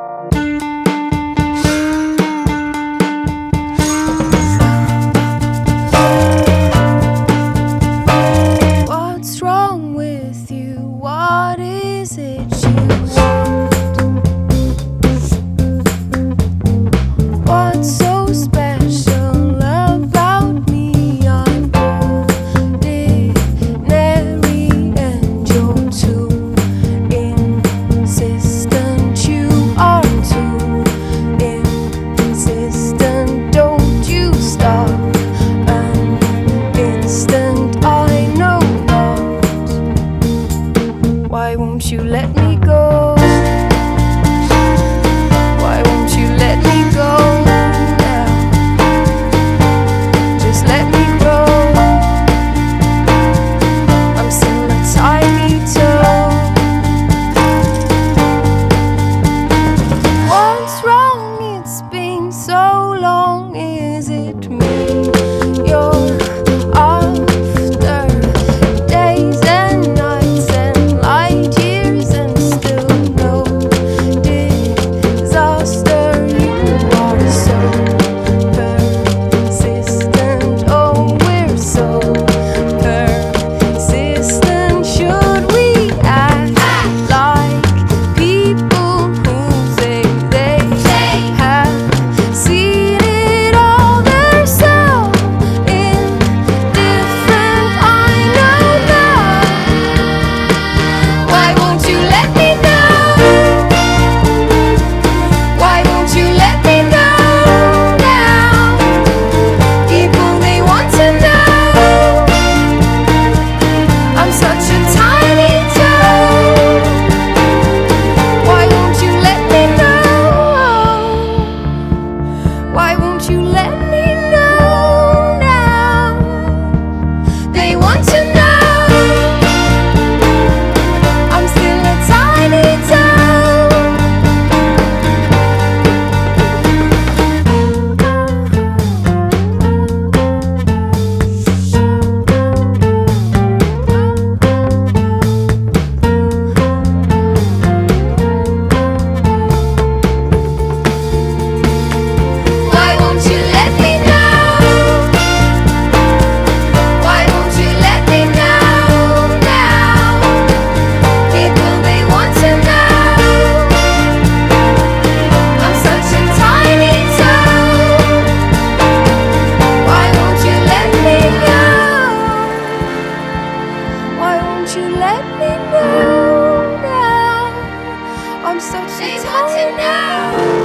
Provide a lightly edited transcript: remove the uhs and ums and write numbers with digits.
What's wrong with you? What is it you want? What's so special about me? I'm ordinary and you're too insistent. You are too insistent. Don't you stop an instant. I know not. Why won't you let me go? Why won't you let me go now? Just let me grow. I'm still a tiny toad. What's wrong? It's been so long. Is it me you're after? Days and nights and light years and still no disaster. You are so persistent. Oh, we're so persistent. Should we act like people who say they have seen it all? They're so indifferent. I know that. Why won't you let me know? Why won't you let me know now? People, they want to know. I'm such a tiny toad. Why won't you let me know? Why won't you let me know now? They want to know. I'm still a tiny toad. Why won't you let me know? Why won't you let me know now? People, they want to know. I'm such a tiny toad. Why won't you let me know? Why won't you let me know now? I'm such a tiny toad.